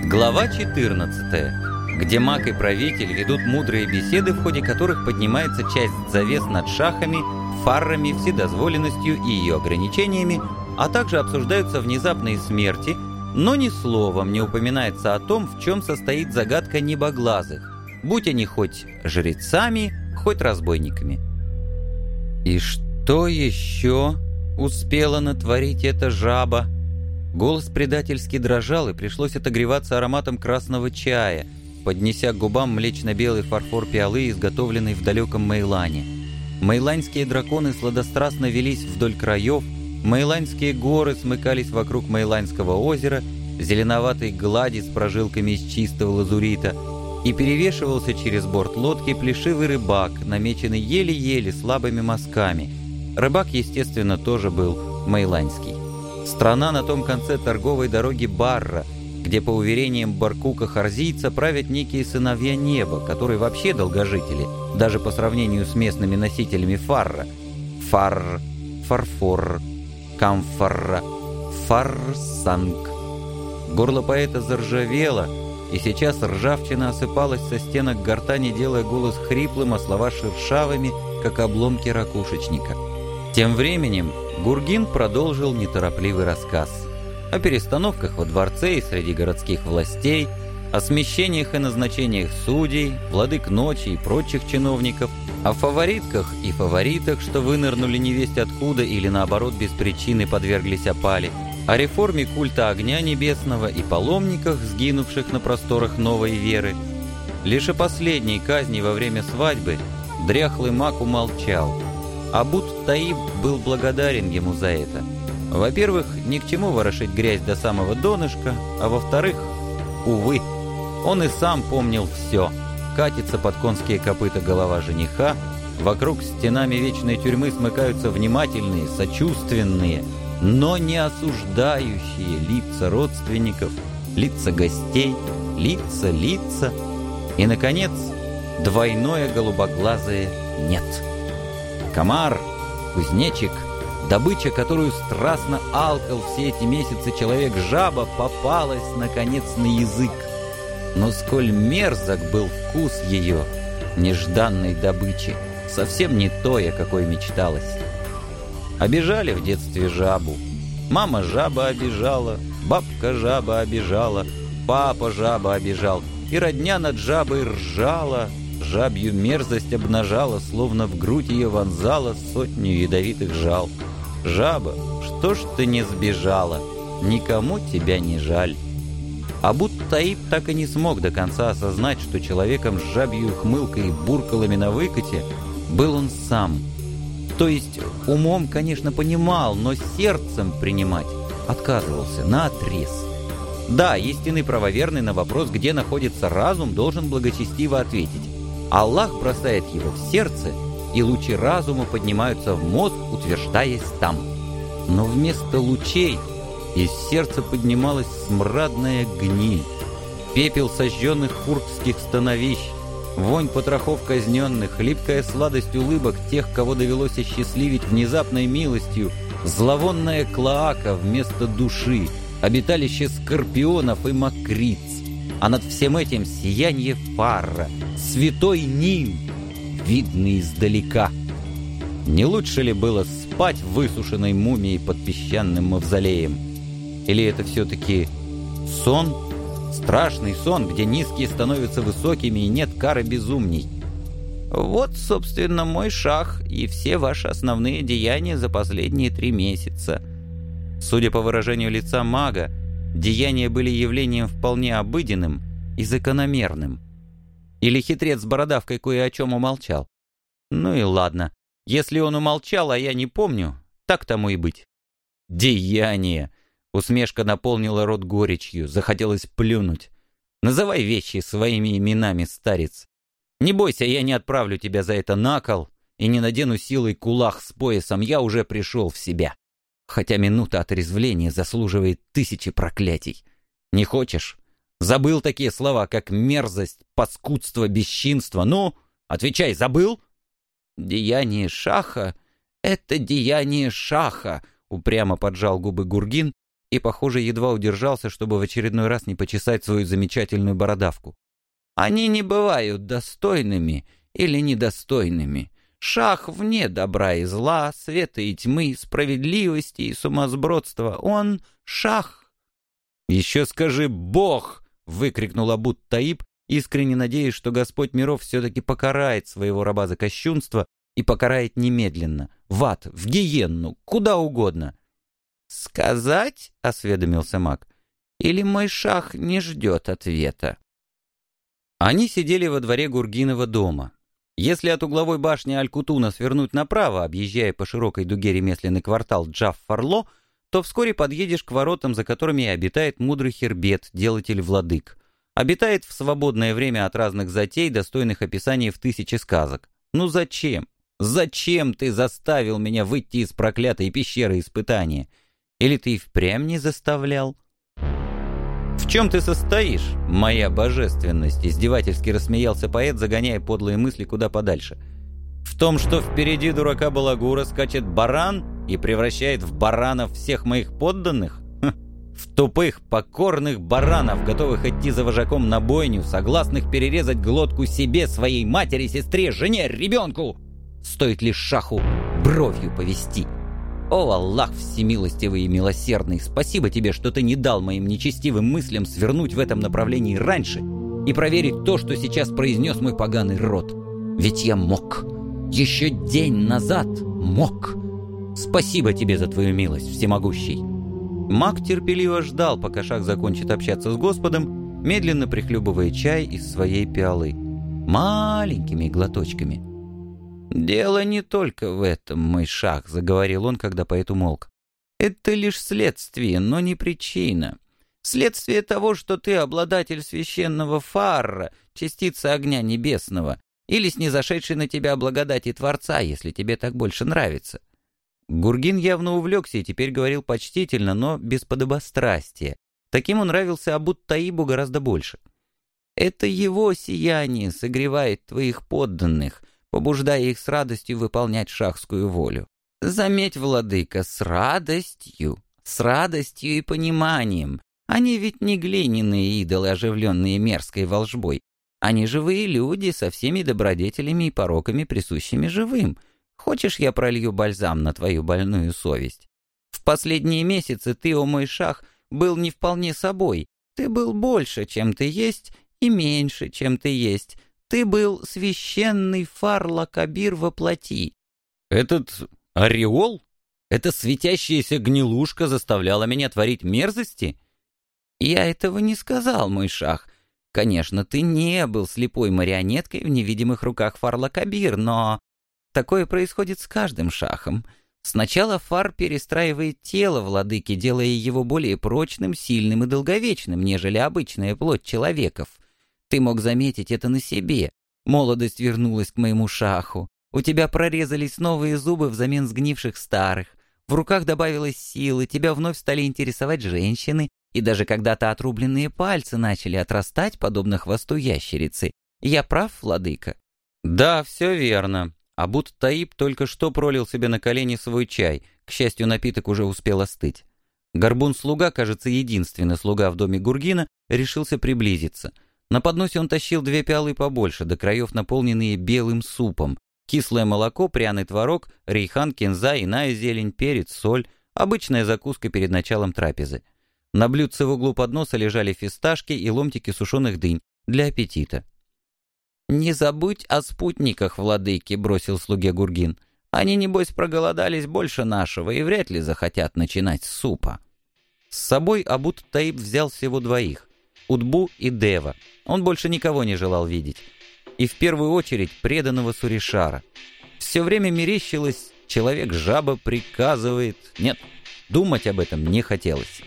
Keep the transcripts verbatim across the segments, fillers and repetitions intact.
Глава четырнадцатая, где маг и правитель ведут мудрые беседы, в ходе которых поднимается часть завес над шахами, фаррами, вседозволенностью и ее ограничениями, а также обсуждаются внезапные смерти, но ни словом не упоминается о том, в чем состоит загадка небоглазых, будь они хоть жрецами, хоть разбойниками. И что еще успела натворить эта жаба? Голос предательски дрожал, и пришлось отогреваться ароматом красного чая, поднеся к губам млечно-белый фарфор пиалы, изготовленный в далеком Мейлане. Мейланьские драконы сладострастно велись вдоль краев, Мейланьские горы смыкались вокруг Мейланьского озера, зеленоватой глади с прожилками из чистого лазурита, и перевешивался через борт лодки плешивый рыбак, намеченный еле-еле слабыми мазками. Рыбак, естественно, тоже был мейланьский. Страна на том конце торговой дороги Барра, где, по уверениям Баркука-Харзийца, правят некие сыновья неба, которые вообще долгожители, даже по сравнению с местными носителями фарра. Фарр, фарфор, камфарра, фарсанг. Горло поэта заржавело, и сейчас ржавчина осыпалась со стенок гортани, делая голос хриплым, а слова шершавыми, как обломки ракушечника. Тем временем Гургин продолжил неторопливый рассказ о перестановках во дворце и среди городских властей, о смещениях и назначениях судей, владык ночи и прочих чиновников, о фаворитках и фаворитах, что вынырнули невесть откуда или наоборот без причины подверглись опале, о реформе культа огня небесного и паломниках, сгинувших на просторах новой веры. Лишь о последней казни во время свадьбы дряхлый маг умолчал. Абут-Таиб был благодарен ему за это. Во-первых, ни к чему ворошить грязь до самого донышка, а во-вторых, увы, он и сам помнил все. Катится под конские копыта голова жениха, вокруг стенами вечной тюрьмы смыкаются внимательные, сочувственные, но не осуждающие лица родственников, лица гостей, лица, лица. И, наконец, двойное голубоглазое «нет». Комар, кузнечик, добыча, которую страстно алкал все эти месяцы человек-жаба, попалась, наконец, на язык. Но сколь мерзок был вкус ее, нежданной добычи, совсем не той, о какой мечталось. Обижали в детстве жабу. Мама жаба обижала, бабка жаба обижала, папа жаба обижал, и родня над жабой ржала, жабью мерзость обнажала, словно в грудь ее вонзала сотню ядовитых жал. Жаба, что ж ты не сбежала? Никому тебя не жаль. Абут-Таиб так и не смог до конца осознать, что человеком с жабьей ухмылкой и буркалами на выкате был он сам. То есть умом, конечно, понимал, но сердцем принимать отказывался наотрез. Да, истинный правоверный на вопрос, где находится разум, должен благочестиво ответить: Аллах бросает его в сердце, и лучи разума поднимаются в мозг, утверждаясь там. Но вместо лучей из сердца поднималась смрадная гниль, пепел сожженных хургских становищ, вонь потрохов казненных, липкая сладость улыбок тех, кого довелось осчастливить внезапной милостью, зловонная клоака вместо души, обиталище скорпионов и мокриц, а над всем этим сияние фарра, святой Нил, видный издалека. Не лучше ли было спать высушенной мумией под песчаным мавзолеем? Или это все-таки сон? Страшный сон, где низкие становятся высокими и нет кары безумней. Вот, собственно, мой шах и все ваши основные деяния за последние три месяца. Судя по выражению лица мага, деяния были явлением вполне обыденным и закономерным. Или хитрец с бородавкой кое о чем умолчал? Ну и ладно. Если он умолчал, а я не помню, так тому и быть. Деяния! Усмешка наполнила рот горечью, захотелось плюнуть. Называй вещи своими именами, старец. Не бойся, я не отправлю тебя за это на кол и не надену силой кулах с поясом, я уже пришел в себя. Хотя минута отрезвления заслуживает тысячи проклятий. Не хочешь? Забыл такие слова, как мерзость, паскудство, бесчинство? Ну, отвечай, забыл? Деяние шаха — это деяние шаха, упрямо поджал губы Гургин и, похоже, едва удержался, чтобы в очередной раз не почесать свою замечательную бородавку. «Они не бывают достойными или недостойными. Шах вне добра и зла, света и тьмы, справедливости и сумасбродства. Он шах». «Еще скажи «Бог!»» — выкрикнул Абут-Таиб, искренне надеясь, что Господь миров все-таки покарает своего раба за кощунство и покарает немедленно, в ад, в гиенну, куда угодно. «Сказать?» — осведомился маг. «Или мой шах не ждет ответа?» Они сидели во дворе Гургинова дома. Если от угловой башни Аль-Кутуна свернуть направо, объезжая по широкой дуге ремесленный квартал Джаффарло, то вскоре подъедешь к воротам, за которыми и обитает мудрый Хербет, делатель владык. Обитает в свободное время от разных затей, достойных описания в тысячи сказок. Ну зачем? Зачем ты заставил меня выйти из проклятой пещеры испытания? Или ты и впрямь не заставлял? «В чем ты состоишь, моя божественность?» — издевательски рассмеялся поэт, загоняя подлые мысли куда подальше. «В том, что впереди дурака Балагура скачет баран и превращает в баранов всех моих подданных? Ха, в тупых, покорных баранов, готовых идти за вожаком на бойню, согласных перерезать глотку себе, своей матери, сестре, жене, ребенку! Стоит лишь шаху бровью повести. О, Аллах всемилостивый и милосердный, спасибо тебе, что ты не дал моим нечестивым мыслям свернуть в этом направлении раньше и проверить то, что сейчас произнес мой поганый рот. Ведь я мог. Еще день назад мог. Спасибо тебе за твою милость, всемогущий». Маг терпеливо ждал, пока шах закончит общаться с Господом, медленно прихлебывая чай из своей пиалы. Маленькими глоточками. «Дело не только в этом, мой шах», — заговорил он, когда поэт умолк. «Это лишь следствие, но не причина. Следствие того, что ты обладатель священного фарра, частица огня небесного, или снизошедший на тебя благодати Творца, если тебе так больше нравится». Гургин явно увлекся и теперь говорил почтительно, но без подобострастия. Таким он нравился Абут-Таибу гораздо больше. «Это его сияние согревает твоих подданных, побуждая их с радостью выполнять шахскую волю. Заметь, владыка, с радостью, с радостью и пониманием. Они ведь не глиняные идолы, оживленные мерзкой волжбой. Они живые люди со всеми добродетелями и пороками, присущими живым. Хочешь, я пролью бальзам на твою больную совесть? В последние месяцы ты, о мой шах, был не вполне собой. Ты был больше, чем ты есть, и меньше, чем ты есть. Ты был священный Фарла-Кабир во плоти». «Этот ореол? Эта светящаяся гнилушка заставляла меня творить мерзости?» «Я этого не сказал, мой шах. Конечно, ты не был слепой марионеткой в невидимых руках Фарла-Кабир, но такое происходит с каждым шахом. Сначала Фар перестраивает тело владыки, делая его более прочным, сильным и долговечным, нежели обычная плоть человеков. Ты мог заметить это на себе. Молодость вернулась к моему шаху. У тебя прорезались новые зубы взамен сгнивших старых. В руках добавилось силы, тебя вновь стали интересовать женщины, и даже когда-то отрубленные пальцы начали отрастать, подобно хвосту ящерицы. Я прав, владыка?» «Да, все верно». Абут-Таиб только что пролил себе на колени свой чай. К счастью, напиток уже успел остыть. Горбун-слуга, кажется, единственный слуга в доме Гургина, решился приблизиться. На подносе он тащил две пиалы побольше, до краев наполненные белым супом. Кислое молоко, пряный творог, рейхан, кинза, иная зелень, перец, соль. Обычная закуска перед началом трапезы. На блюдце в углу подноса лежали фисташки и ломтики сушеных дынь для аппетита. «Не забудь о спутниках, владыки», — бросил слуге Гургин. «Они, небось, проголодались больше нашего и вряд ли захотят начинать с супа». С собой Абут-Таиб взял всего двоих. Утбу и Дева. Он больше никого не желал видеть. И в первую очередь преданного Суришара. Все время мерещилось, человек-жаба приказывает. Нет, думать об этом не хотелось.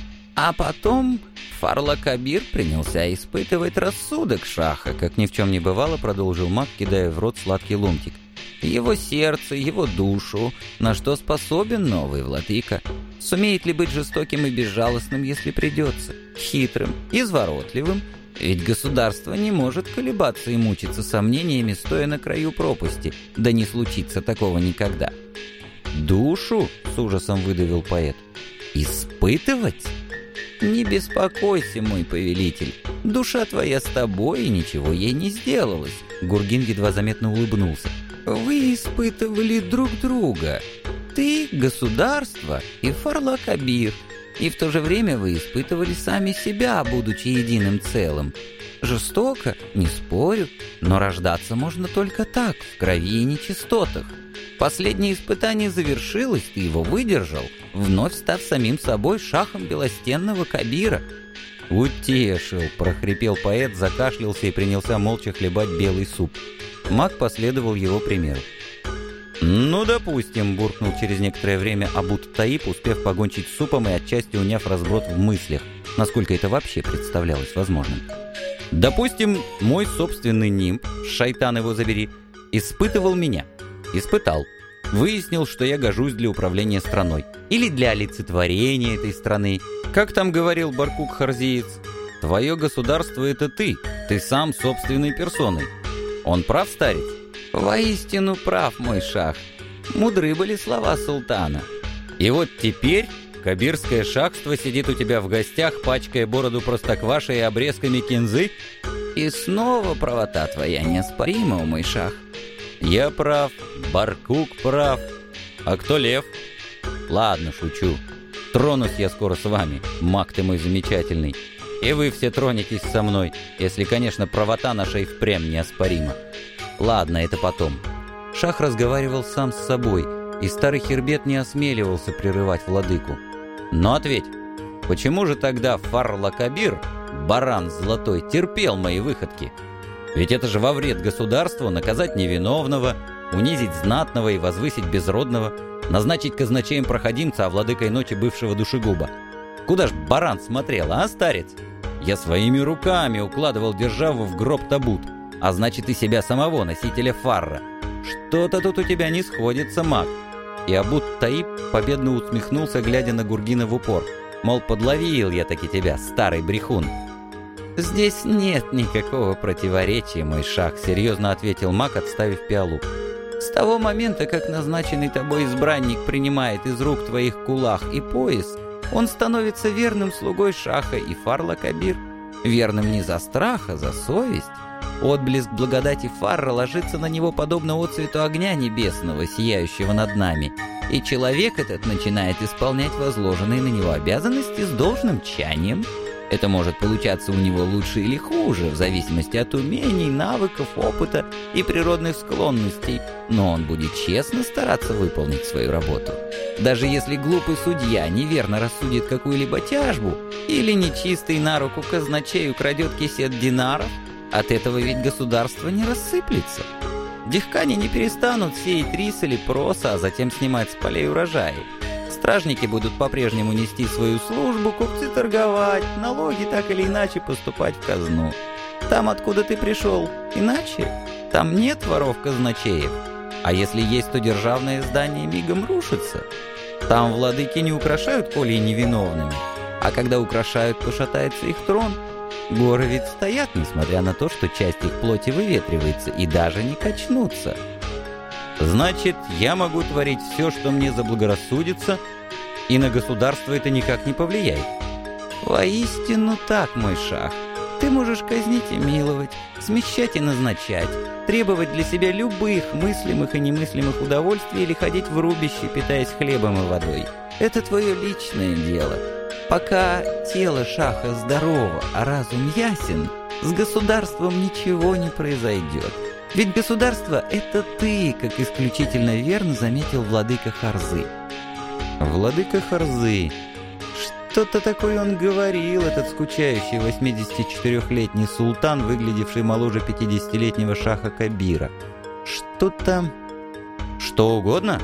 А потом Фарла-Кабир принялся испытывать рассудок шаха, как ни в чем не бывало, продолжил маг, кидая в рот сладкий ломтик. Его сердце, его душу, на что способен новый владыка. Сумеет ли быть жестоким и безжалостным, если придется? Хитрым, изворотливым? Ведь государство не может колебаться и мучиться сомнениями, стоя на краю пропасти. Да не случится такого никогда. «Душу?» — с ужасом выдавил поэт. Испытывать? Не беспокойся, мой повелитель. Душа твоя с тобой, и ничего ей не сделалось. Гургин едва заметно улыбнулся. Вы испытывали друг друга. Ты — государство и Фарлакабир. И в то же время вы испытывали сами себя, будучи единым целым. Жестоко, не спорю, но рождаться можно только так, в крови и нечистотах. Последнее испытание завершилось, ты его выдержал, вновь став самим собой шахом белостенного Кабира. «Утешил», — прохрипел поэт, закашлялся и принялся молча хлебать белый суп. Маг последовал его примеру. «Ну, допустим», — буркнул через некоторое время Абут-Таиб, успев погончить с супом и отчасти уняв разброд в мыслях, насколько это вообще представлялось возможным. «Допустим, мой собственный нимб, шайтан его забери, испытывал меня. Испытал. Выяснил, что я гожусь для управления страной. Или для олицетворения этой страны. Как там говорил Баркук-Харзиец? Твое государство — это ты. Ты сам собственной персоной. Он прав, старец?» «Воистину прав, мой шах. Мудры были слова султана. И вот теперь кабирское шахство сидит у тебя в гостях, пачкая бороду простокваша и обрезками кинзы? И снова правота твоя неоспорима, мой шах. Я прав, Баркук прав. А кто лев? Ладно, шучу. Тронусь я скоро с вами, маг ты мой замечательный. И вы все тронетесь со мной, если, конечно, правота наша и впрямь неоспорима. Ладно, это потом. Шах разговаривал сам с собой, и старый хербет не осмеливался прерывать владыку. Но ответь, почему же тогда Фарлакабир, баран золотой, терпел мои выходки? Ведь это же во вред государству наказать невиновного, унизить знатного и возвысить безродного, назначить казначеем проходимца, а владыкой ночи бывшего душегуба. Куда ж баран смотрел, а, старец? Я своими руками укладывал державу в гроб табут, а значит и себя самого, носителя фарра. Что-то тут у тебя не сходится, маг. И Абут-Таиб победно усмехнулся, глядя на Гургина в упор. Мол, подловил я таки тебя, старый брехун. «Здесь нет никакого противоречия, мой шах», — серьезно ответил маг, отставив пиалу. «С того момента, как назначенный тобой избранник принимает из рук твоих кулах и пояс, он становится верным слугой шаха и Фарлакабир. Верным не за страх, а за совесть. Отблеск благодати Фарра ложится на него подобно отцвету огня небесного, сияющего над нами, и человек этот начинает исполнять возложенные на него обязанности с должным тщанием. Это может получаться у него лучше или хуже, в зависимости от умений, навыков, опыта и природных склонностей, но он будет честно стараться выполнить свою работу. Даже если глупый судья неверно рассудит какую-либо тяжбу или нечистый на руку казначей украдет кисет динаров, от этого ведь государство не рассыплется. Дихкани не перестанут сеять рис или проса, а затем снимать с полей урожаи. Стражники будут по-прежнему нести свою службу, купцы торговать, налоги так или иначе поступать в казну. Там, откуда ты пришел, иначе. Там нет воров-казначеев. А если есть, то державное здание мигом рушится. Там владыки не украшают колей невиновными, а когда украшают, то шатается их трон. Горы ведь стоят, несмотря на то, что часть их плоти выветривается, и даже не качнутся. Значит, я могу творить все, что мне заблагорассудится, и на государство это никак не повлияет. Воистину так, мой шах. Ты можешь казнить и миловать, смещать и назначать, требовать для себя любых мыслимых и немыслимых удовольствий или ходить в рубище, питаясь хлебом и водой. Это твое личное дело. Пока тело шаха здорово, а разум ясен, с государством ничего не произойдет. Ведь государство — это ты, как исключительно верно заметил владыка Харзы. Владыка Харзы. Что-то такое он говорил, этот скучающий восьмидесятичетырёхлетний султан, выглядевший моложе пятидесятилетнего шаха Кабира. Что-то... Что угодно?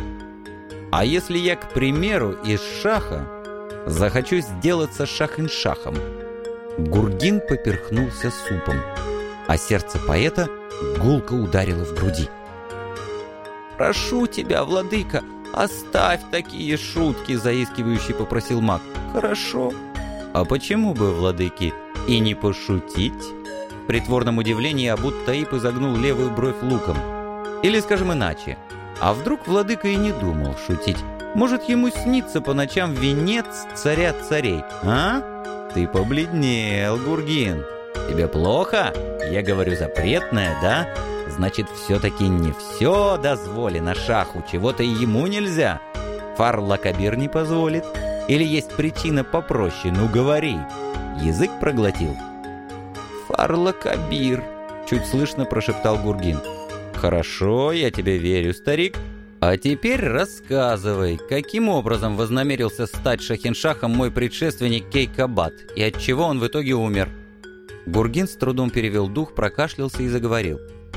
А если я, к примеру, из шаха захочу сделаться шах-ин-шахом? Гургин поперхнулся супом, а сердце поэта гулко ударило в груди. «Прошу тебя, владыка, оставь такие шутки», — заискивающе попросил маг. «Хорошо. А почему бы, владыки, и не пошутить?» В притворном удивлении Абут-Таиб изогнул левую бровь луком. Или, скажем иначе, а вдруг владыка и не думал шутить? Может, ему снится по ночам венец царя царей, а? Ты побледнел, Гургин. Тебе плохо? Я говорю, запретное, да? Значит, все-таки не все дозволено шаху, чего-то и ему нельзя. Фар-Ла-Кабир не позволит? Или есть причина попроще? Ну, говори. Язык проглотил. Фар-Ла-Кабир, чуть слышно прошептал Гургин. Хорошо, я тебе верю, старик. А теперь рассказывай, каким образом вознамерился стать шахиншахом мой предшественник Кейкобад, и от чего он в итоге умер? Гургин с трудом перевел дух, прокашлялся и заговорил.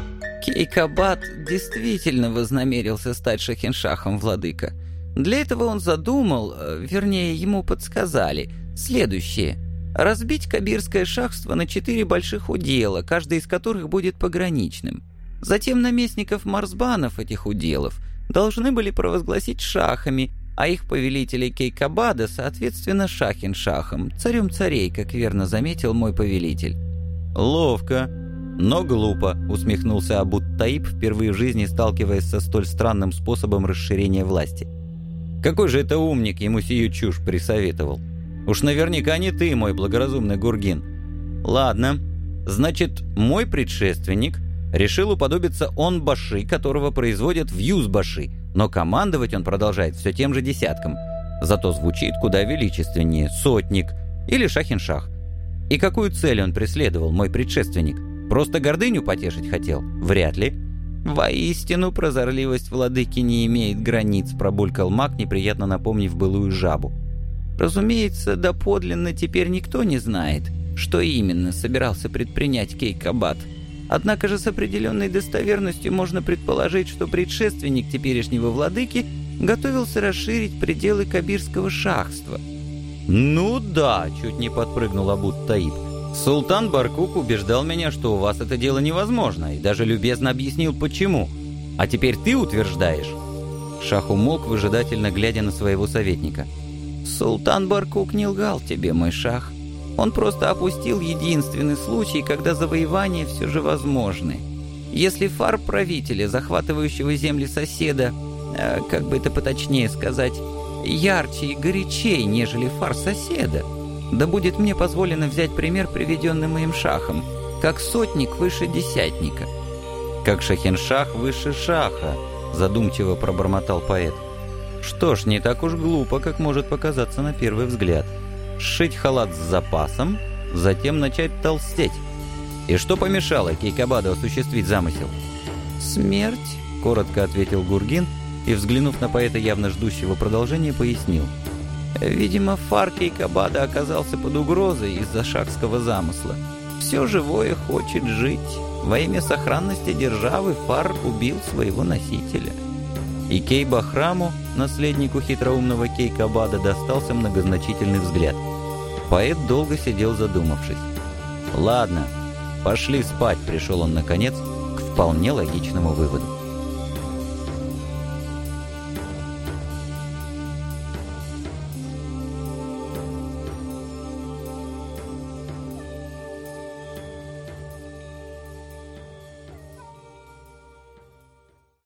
Кейкобад действительно вознамерился стать шахиншахом, владыка. Для этого он задумал, вернее, ему подсказали, следующее. Разбить кабирское шахство на четыре больших удела, каждый из которых будет пограничным. Затем наместников марсбанов этих уделов должны были провозгласить шахами, а их повелителей Кейкобада, соответственно, шахин-шахом, царем царей, как верно заметил мой повелитель. «Ловко, но глупо», — усмехнулся Абут-Таиб, впервые в жизни сталкиваясь со столь странным способом расширения власти. «Какой же это умник ему сию чушь присоветовал? Уж наверняка не ты, мой благоразумный Гургин. Ладно, значит, мой предшественник решил уподобиться Он-Баши, которого производят в Юз-Баши, но командовать он продолжает все тем же десятком. Зато звучит куда величественнее «сотник» или «шахин-шах». И какую цель он преследовал, мой предшественник? Просто гордыню потешить хотел? Вряд ли. «Воистину прозорливость владыки не имеет границ», — пробулькал маг, неприятно напомнив былую жабу. «Разумеется, доподлинно теперь никто не знает, что именно собирался предпринять Кейкобад. Однако же с определенной достоверностью можно предположить, что предшественник теперешнего владыки готовился расширить пределы кабирского шахства». «Ну да», — чуть не подпрыгнул Абут-Таиб. «Султан Баркук убеждал меня, что у вас это дело невозможно, и даже любезно объяснил, почему. А теперь ты утверждаешь?» Шах умолк, выжидательно глядя на своего советника. «Султан Баркук не лгал тебе, мой шах. Он просто опустил единственный случай, когда завоевания все же возможны. Если фар правителя, захватывающего земли соседа, э, как бы это поточнее сказать, ярче и горячей, нежели фар соседа, да будет мне позволено взять пример, приведенный моим шахом, как сотник выше десятника». «Как шахиншах выше шаха», — задумчиво пробормотал поэт. «Что ж, не так уж глупо, как может показаться на первый взгляд. Сшить халат с запасом, затем начать толстеть. И что помешало Кейкобаду осуществить замысел?» «Смерть», — коротко ответил Гургин и, взглянув на поэта, явно ждущего продолжения, пояснил. «Видимо, фар Кейкобада оказался под угрозой из-за шахского замысла. Все живое хочет жить. Во имя сохранности державы фар убил своего носителя». И Кейбахраму, наследнику хитроумного Кейкобада, достался многозначительный взгляд. Поэт долго сидел, задумавшись. «Ладно, пошли спать», — пришел он, наконец, к вполне логичному выводу.